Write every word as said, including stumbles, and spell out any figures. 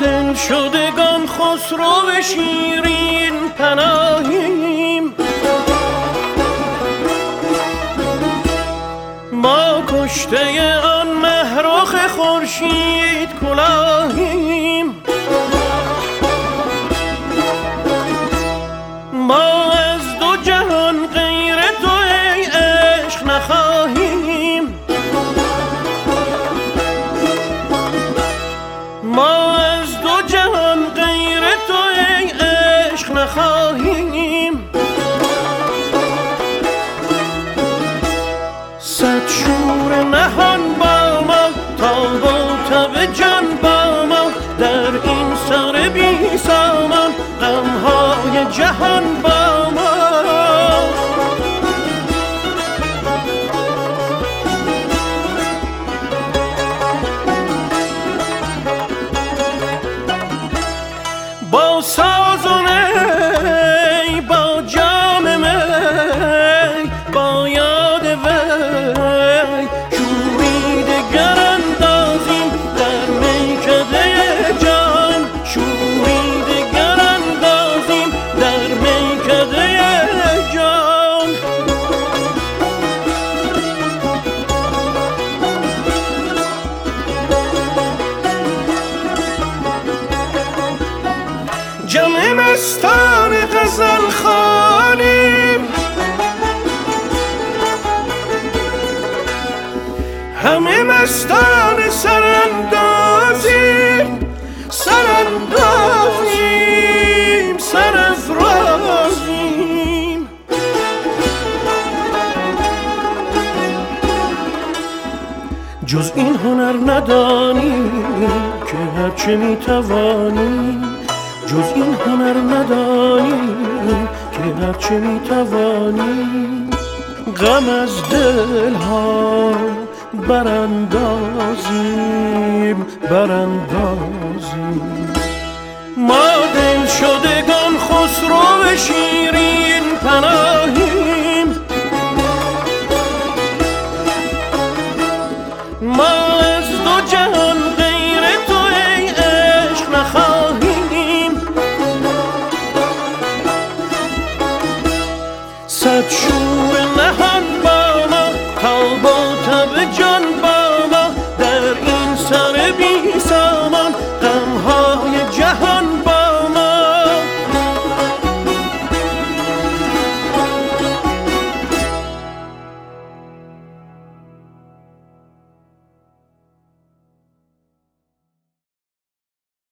دل شدگان خسرو شیرین پناهیم، ما کشته آن مهرخ خورشید کلاهیم. ما از دو جهان غیر تو ای عشق نخواهیم، ما از دو جهان غیر تو ای عشق نخواهیم. صد شور نهان با ما، تاب و تب جان با ما، در این سر بی سامان غمهای جهان با ما. با ساز و نی، با جام می، با یاد وی شوری دگر اندازیم در میکده جان، شوری دگر اندازیم در میکده جان. جمع مستان غزل خوانیم، همه مستان سراندازیم، سراندازیم سرافرازیم. جز این هنر ندانیم که هرچه میتوانیم، جز این هنر ندانیم که هرچه میتوانیم. غم از دلها براندازیم براندازیم. ما دل شدگان خسرو شیرین پناهیم، ما از دو جهان غیر تو ای عشق نخواهیم. صد شور